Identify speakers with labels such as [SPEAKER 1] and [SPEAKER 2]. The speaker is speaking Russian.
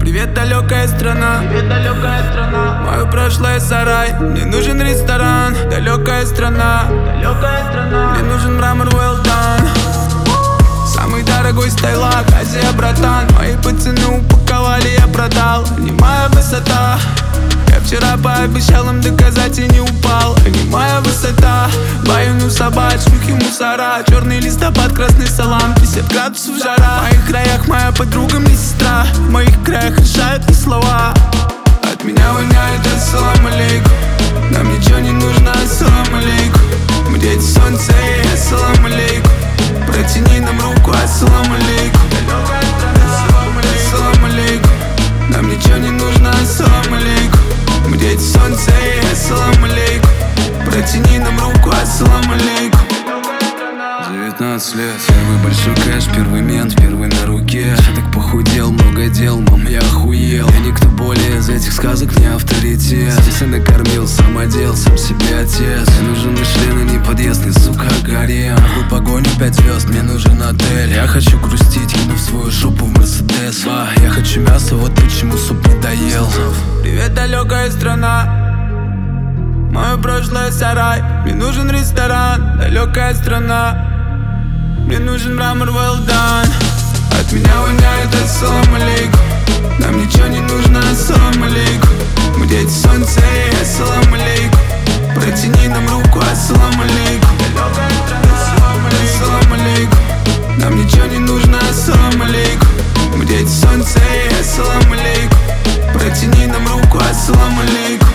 [SPEAKER 1] Привет, далекая страна.
[SPEAKER 2] Привет, далекая страна.
[SPEAKER 1] Мое прошлое сарай. Мне нужен ресторан. Далекая страна.
[SPEAKER 2] Далекая страна.
[SPEAKER 1] Мне нужен мрамор well done. Самый дорогой стайлак, Азия, братан. Мои пацаны упаковали, я продал. Не моя высота. Я вчера пообещал им доказать и не упал. Не моя высота. Баюну собак, шлюхи, мусора. Черный листопад, красный салам, 50 градусов жара. В моих краях моя подруга, мне сестра. В моих краях решают не слова. От меня воняет ассалам алейкум. Нам ничего не нужно, ассалам алейкум. Мы дети солнца и ассалам алейкум. Протяни нам руку, ассалам алейкум. Ассалам алейкум. Нам ничего не нужно, ассалам алейкум. Мы дети солнца и ассалам алейкум. Протяни нам руку, ассалам алейкум.
[SPEAKER 3] 19 лет, первый большой кэш, первый мент, первый на руке. Я так похудел, много дел, мам, я охуел. Я никто более из этих сказок не авторитет. Здесь я накормил, сам одел, сам себе отец. Мне нужен Мишлен, а не подъездный, сука, гарем. Нахуй погоню 5 звезд, мне нужен отель. Я хочу грустить, кинув свою шопу в Мерседес. Я хочу мясо, вот почему суп не доел.
[SPEAKER 1] Привет, далекая страна. Мое прошлое сарай. Мне нужен ресторан. Далекая страна. Мне нужен мрамор well done. От меня воняет ассалам алейкум. Нам ничего не нужно, ассалам алейкум. Мы дети солнца и ассалам алейкум. Протяни нам руку, ассалам алейкум. Ассалам алейкум. Нам ничего не нужно, ассалам алейкум. Мы дети солнца и ассалам алейкум. Протяни нам руку, ассалам алейкум.